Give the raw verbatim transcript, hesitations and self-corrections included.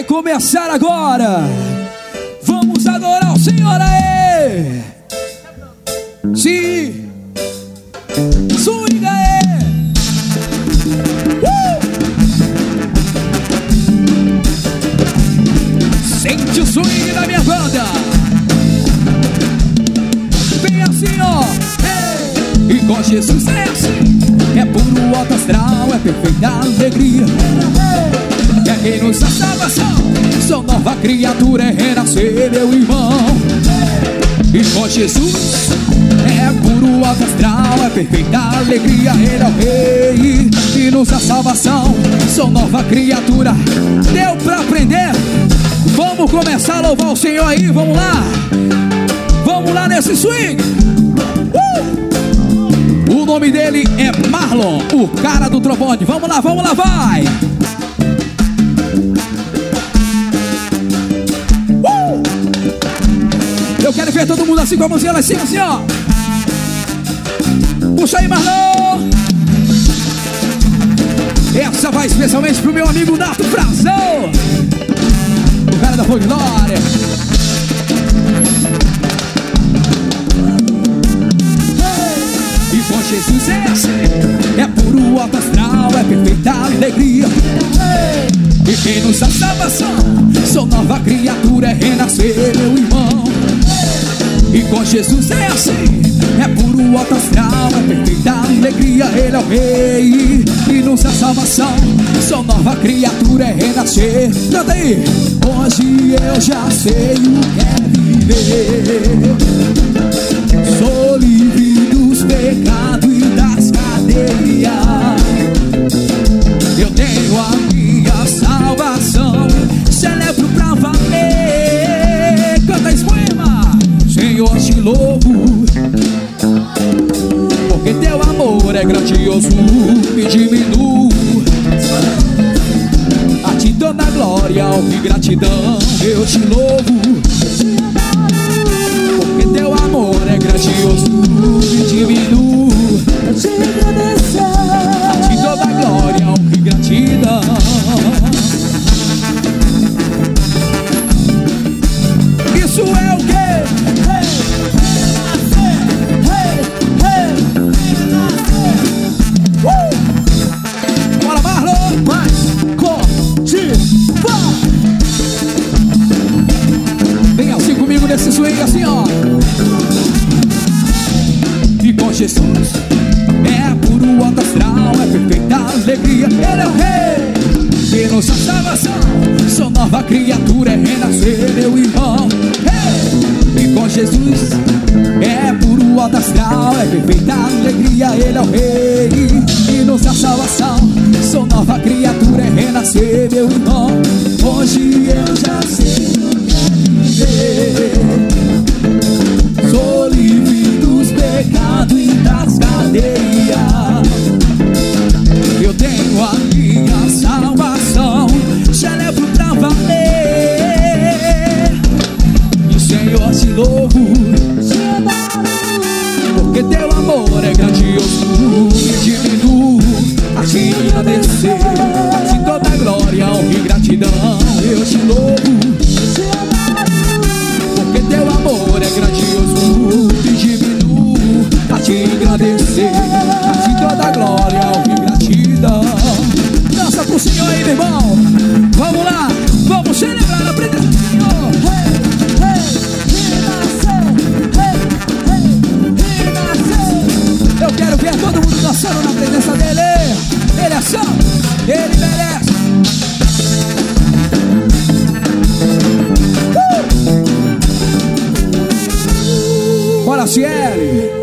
Vai começar agora. Vamos adorar o Senhor aí. Sim. Swing aí. Uh! Sente o swing da minha banda. Vem assim, ó. Hey! E com Jesus é assim. É puro alto astral, é perfeita alegria. É quem nos dá salvação. Sou nova criatura, é renascer, meu irmão. E com Jesus é puro alto astral, é perfeita alegria. Ele é o rei e nos dá salvação. Sou nova criatura. Deu pra aprender? Vamos começar a louvar o Senhor aí, vamos lá. Vamos lá nesse swing. uh! O nome dele é Marlon, o cara do trombone. Vamos lá, vamos lá, vai. uh! Eu quero ver todo mundo assim com a mãozinha lá em cima, assim, ó. Puxa aí, Marlon. Essa vai especialmente pro meu amigo Nato Frazão, o cara da folclore. E com Jesus é assim. É puro alto astral, é perfeita alegria. E quem nos dá salvação. Sou nova criatura, é renascer, meu irmão. E com Jesus é assim. É puro alto astral, é perfeita alegria. Ele é o rei e nos dá salvação. Sou nova criatura, é renascer. Canta aí. Hoje eu já sei o que é viver. Sou livre dos pecados e das cadeias. Eu tenho a minha salvação. Celebro pra valer. Canta esse poema. Senhor, te louvo, porque teu amor é grandioso. Me diminuo a ti toda glória, honra e gratidão. Eu te louvo, porque teu amor é grandioso. Me diminuo a ti toda glória, honra e gratidão. Isso é o quê? Esse swing assim, ó. E com Jesus é puro alto astral, é perfeita alegria. Ele é o rei e nos dá salvação. Sou nova criatura, é renascer, meu irmão. Hey! E com Jesus é puro alto astral, é perfeita alegria. Ele é o rei e nos dá salvação. Sou nova criatura, é renascer, meu irmão. Hoje eu já sei. Sou livre dos pecados e das cadeias. Eu tenho a minha salvação. Celebro pra valer. E Senhor, te louvo, porque teu amor é grandioso. Me diminuo a te agradecer. A ti toda glória, honra e gratidão. Eu te louvo, porque teu amor é grandioso. Me diminuo a te agradecer. A ti toda glória, honra e gratidão. Dança pro Senhor aí, meu irmão. Vamos lá, vamos celebrar a presença do Senhor. Hey, hey, renascer, hey, hey, renascer. Eu quero ver todo mundo dançando na presença dele. Ele é santo, ele merece. Bora, Ciele!